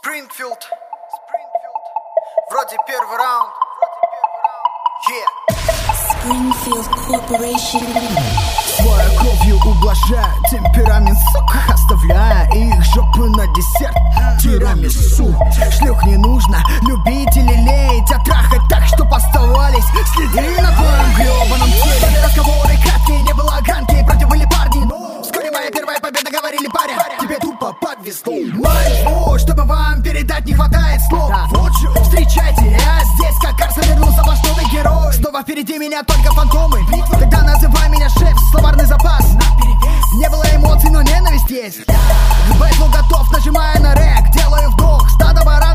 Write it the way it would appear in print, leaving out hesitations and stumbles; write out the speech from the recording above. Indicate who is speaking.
Speaker 1: Спрингфилд. Вроде первый раунд.
Speaker 2: Springfield Corporation.
Speaker 3: Своей кровью ублажая темперамент, сука, оставляя их жопы на десерт. Тирамису. Шлюх не нужно любить или леять, а трахать так, чтоб оставались следы на твоем гребаном теле. Разговоры краткие, не было гранки, против были парни. Вскоре моя первая победа, говорили паря, тебе тупо подвезло. Моего, чтобы вам передать, не хватает слов. Вот же, встречайте, я здесь, как Арсен вернулся, сплошной герой. Снова впереди меня только фантомы. Тогда называй меня шеф, словарный запас. Не было эмоций, но ненависть есть. К бэтлу готов, нажимая на рэк, делаю вдох, стадо баран.